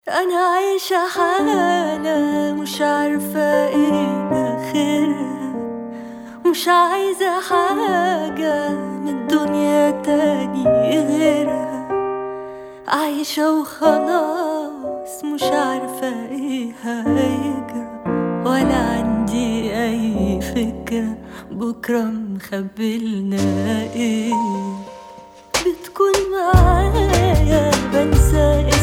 أنا عايشة حالة مش عارفة ايه آخرها، مش عايزة حاجة من الدنيا تاني غيرها. عايشة وخلاص مش عارفة ايه هيجرى، ولا عندي أي فكرة بكرة مخبلنا ايه. بتكون معايا بنسى